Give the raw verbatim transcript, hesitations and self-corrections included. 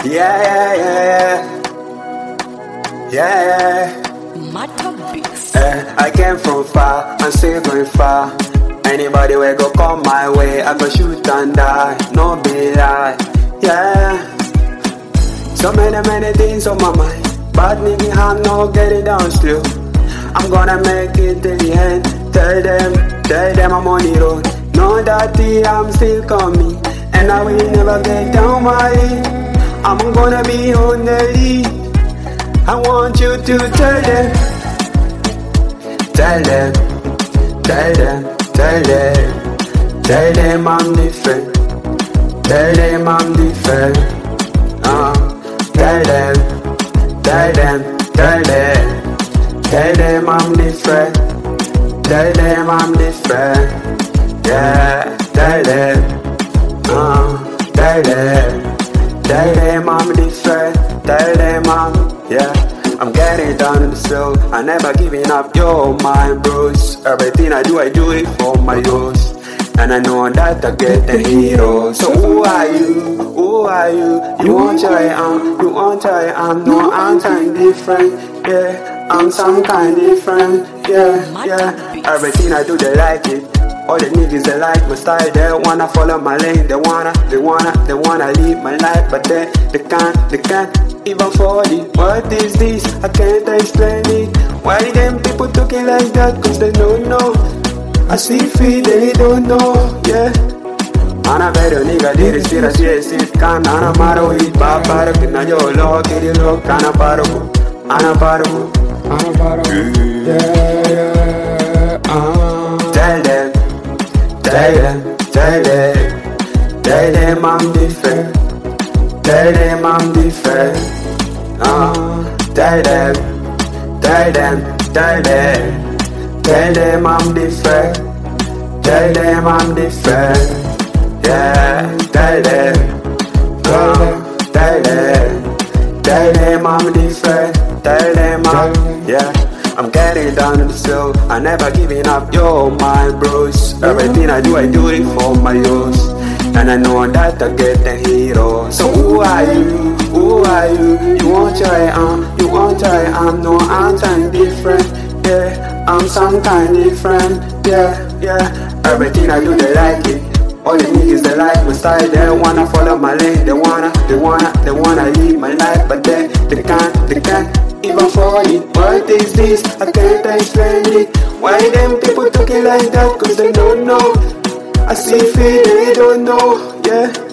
Yeah, yeah, yeah, yeah, yeah. Matter Beats. Eh, I came from far, I'm still going far. Anybody will go come my way, I go shoot and die, no be lie. Yeah. So many, many things on my mind. Bad nigga, I'm not getting down slow. I'm gonna make it to the end. Tell them, tell them I'm on the road. Know that I'm still coming, and I will never get down my head. I'm gonna be on the lead. I want you to tell them, tell them, tell them, tell them, tell them I'm different. Tell them I'm different. Uh, tell them, tell them, tell them, tell them I'm different. Tell them I'm different. Yeah, tell them. Uh, tell them, tell them I'm different. Tell them I'm, yeah. I'm getting down in the soul. I never giving up, yo, my bros. Everything I do, I do it for my yours. And I know that I get the hero. So who are you? Who are you? You want I am, you want I am. No, I'm kind different. Yeah, I'm some kind different. Yeah, yeah. Everything I do, they like it. All the niggas they like my style, they wanna follow my lane. They wanna, they wanna, they wanna live my life, but they, they can't, they can't even afford it. What is this? I can't explain it. Why them people talking like that? Cause they don't know. I see feet, they don't know, yeah. Ana vedo nigga di respira si e si can. Ana maro hit babaro, che na yo lo, che di lo, cana paro. Ana paro, ana paro, yeah, yeah, uh. Tell them, tell them, tell them, tell them I'm different. Tell them I'm different. Uh, tell them, tell them, tell them, tell them I'm different. Tell them I'm different. Yeah, tell them. Uh, tell them, tell them I'm different. Tell them I'm, yeah. I'm getting down to the soul. I never giving up, yo, my bros. Everything I do, I do it for my yours. And I know that I get the hero. So who are you? Who are you? You want I am, you want I am. No, I'm kind different. Yeah, I'm some kind different. Yeah, yeah. Everything I do, they like it. All the niggas they like my style. They wanna follow my lane. They wanna, they wanna, they wanna live my life, but they, they can't, they can't even afford it. What is this? I can't explain it. Why them people talking like that? Cause they don't know. I see feet, they don't know, yeah.